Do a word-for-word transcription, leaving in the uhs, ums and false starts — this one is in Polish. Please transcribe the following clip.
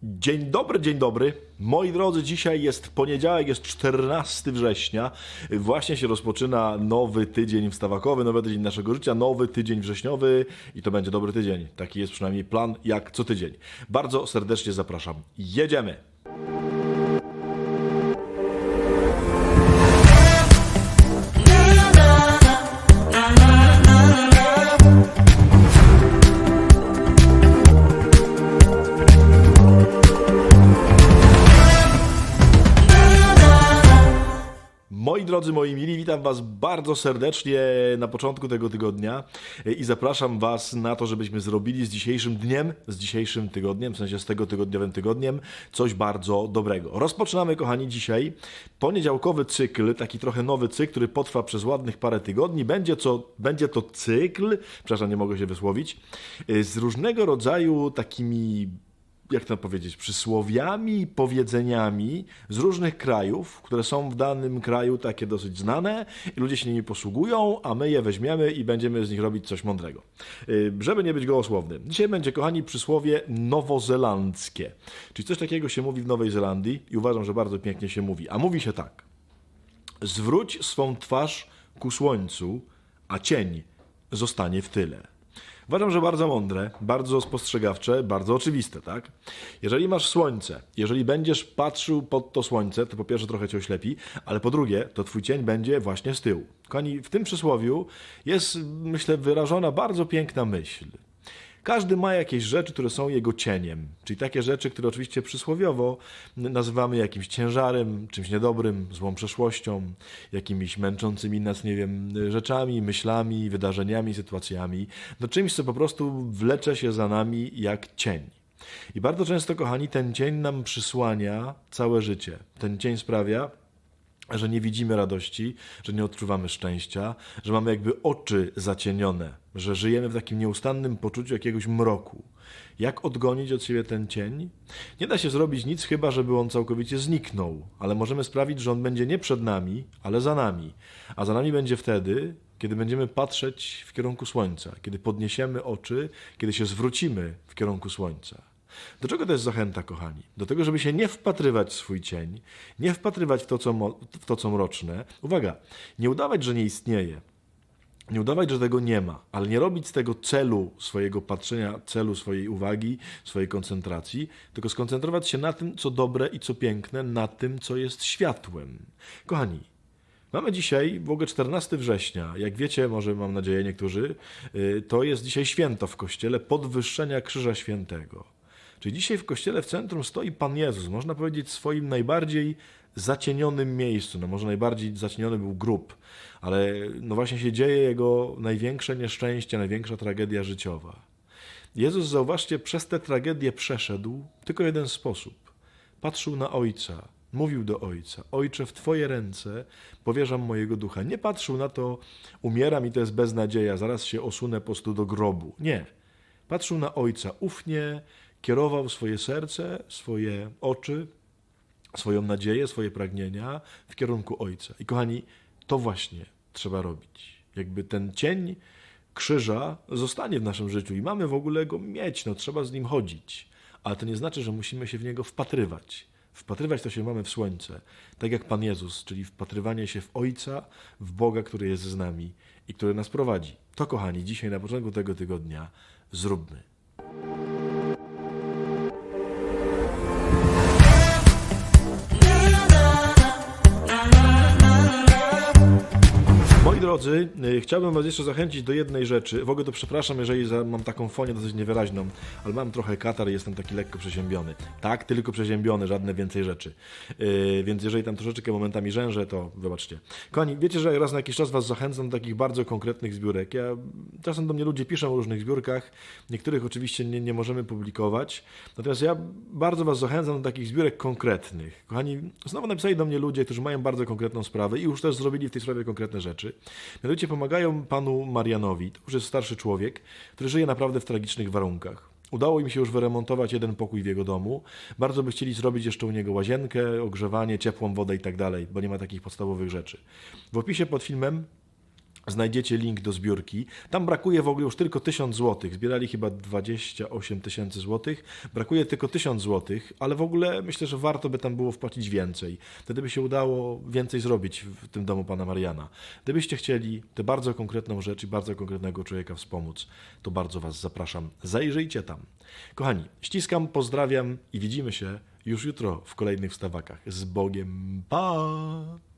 Dzień dobry, dzień dobry. Moi drodzy, dzisiaj jest poniedziałek, jest czternastego września. Właśnie się rozpoczyna nowy tydzień wstawakowy, nowy tydzień naszego życia, nowy tydzień wrześniowy i to będzie dobry tydzień. Taki jest przynajmniej plan jak co tydzień. Bardzo serdecznie zapraszam. Jedziemy! Moi drodzy, moi mili, witam Was bardzo serdecznie na początku tego tygodnia i zapraszam Was na to, żebyśmy zrobili z dzisiejszym dniem, z dzisiejszym tygodniem, w sensie z tego tygodniowym tygodniem, coś bardzo dobrego. Rozpoczynamy, kochani, dzisiaj poniedziałkowy cykl, taki trochę nowy cykl, który potrwa przez ładnych parę tygodni. Będzie, co, będzie to cykl, przepraszam, nie mogę się wysłowić, z różnego rodzaju takimi, jak to powiedzieć, przysłowiami, powiedzeniami z różnych krajów, które są w danym kraju takie dosyć znane i ludzie się nimi posługują, a my je weźmiemy i będziemy z nich robić coś mądrego. Żeby nie być gołosłownym. Dzisiaj będzie, kochani, przysłowie nowozelandzkie. Czyli coś takiego się mówi w Nowej Zelandii i uważam, że bardzo pięknie się mówi. A mówi się tak. Zwróć swą twarz ku słońcu, a cień zostanie w tyle. Uważam, że bardzo mądre, bardzo spostrzegawcze, bardzo oczywiste, tak? Jeżeli masz słońce, jeżeli będziesz patrzył pod to słońce, to po pierwsze trochę cię oślepi, ale po drugie, to twój cień będzie właśnie z tyłu. Kochani, w tym przysłowiu jest, myślę, wyrażona bardzo piękna myśl. Każdy ma jakieś rzeczy, które są jego cieniem, czyli takie rzeczy, które oczywiście przysłowiowo nazywamy jakimś ciężarem, czymś niedobrym, złą przeszłością, jakimiś męczącymi nas, nie wiem, rzeczami, myślami, wydarzeniami, sytuacjami, no czymś, co po prostu wlecze się za nami jak cień. I bardzo często, kochani, ten cień nam przysłania całe życie. Ten cień sprawia, że nie widzimy radości, że nie odczuwamy szczęścia, że mamy jakby oczy zacienione, że żyjemy w takim nieustannym poczuciu jakiegoś mroku. Jak odgonić od siebie ten cień? Nie da się zrobić nic, chyba żeby on całkowicie zniknął, ale możemy sprawić, że on będzie nie przed nami, ale za nami. A za nami będzie wtedy, kiedy będziemy patrzeć w kierunku słońca, kiedy podniesiemy oczy, kiedy się zwrócimy w kierunku słońca. Do czego to jest zachęta, kochani? Do tego, żeby się nie wpatrywać w swój cień, nie wpatrywać w to, co, mo- w to, co mroczne. Uwaga, nie udawać, że nie istnieje, nie udawać, że tego nie ma, ale nie robić z tego celu swojego patrzenia, celu swojej uwagi, swojej koncentracji, tylko skoncentrować się na tym, co dobre i co piękne, na tym, co jest światłem. Kochani, mamy dzisiaj w ogóle czternastego września. Jak wiecie, może mam nadzieję niektórzy, to jest dzisiaj święto w Kościele podwyższenia Krzyża Świętego. Czyli dzisiaj w Kościele w centrum stoi Pan Jezus, można powiedzieć w swoim najbardziej zacienionym miejscu. No może najbardziej zacieniony był grób, ale no właśnie się dzieje Jego największe nieszczęście, największa tragedia życiowa. Jezus, zauważcie, przez tę tragedię przeszedł tylko jeden sposób. Patrzył na Ojca, mówił do Ojca: Ojcze, w Twoje ręce powierzam mojego ducha. Nie patrzył na to, umieram i to jest beznadzieja, zaraz się osunę po prostu do grobu. Nie. Patrzył na Ojca ufnie, kierował swoje serce, swoje oczy, swoją nadzieję, swoje pragnienia w kierunku Ojca. I kochani, to właśnie trzeba robić. Jakby ten cień krzyża zostanie w naszym życiu i mamy w ogóle go mieć, no trzeba z nim chodzić. Ale to nie znaczy, że musimy się w niego wpatrywać. Wpatrywać to się mamy w słońce, tak jak Pan Jezus, czyli wpatrywanie się w Ojca, w Boga, który jest z nami i który nas prowadzi. To, kochani, dzisiaj na początku tego tygodnia zróbmy. Moi drodzy, chciałbym Was jeszcze zachęcić do jednej rzeczy. W ogóle to przepraszam, jeżeli mam taką fonię dosyć niewyraźną, ale mam trochę katar i jestem taki lekko przeziębiony. Tak, tylko przeziębiony, żadne więcej rzeczy. Yy, więc jeżeli tam troszeczkę momentami rzężę, to wybaczcie. Kochani, wiecie, że raz na jakiś czas Was zachęcam do takich bardzo konkretnych zbiórek. Ja, czasem do mnie ludzie piszą o różnych zbiórkach, niektórych oczywiście nie, nie możemy publikować. Natomiast ja bardzo Was zachęcam do takich zbiórek konkretnych. Kochani, znowu napisali do mnie ludzie, którzy mają bardzo konkretną sprawę i już też zrobili w tej sprawie konkretne rzeczy. Mianowicie pomagają panu Marianowi, to już jest starszy człowiek, który żyje naprawdę w tragicznych warunkach. Udało im się już wyremontować jeden pokój w jego domu. Bardzo by chcieli zrobić jeszcze u niego łazienkę, ogrzewanie, ciepłą wodę i tak dalej, bo nie ma takich podstawowych rzeczy. W opisie pod filmem znajdziecie link do zbiórki. Tam brakuje w ogóle już tylko tysiąc złotych. Zbierali chyba dwadzieścia osiem tysięcy złotych. Brakuje tylko tysiąc złotych, ale w ogóle myślę, że warto by tam było wpłacić więcej. Wtedy by się udało więcej zrobić w tym domu pana Mariana. Gdybyście chcieli tę bardzo konkretną rzecz i bardzo konkretnego człowieka wspomóc, to bardzo was zapraszam. Zajrzyjcie tam. Kochani, ściskam, pozdrawiam i widzimy się już jutro w kolejnych wstawakach. Z Bogiem, pa!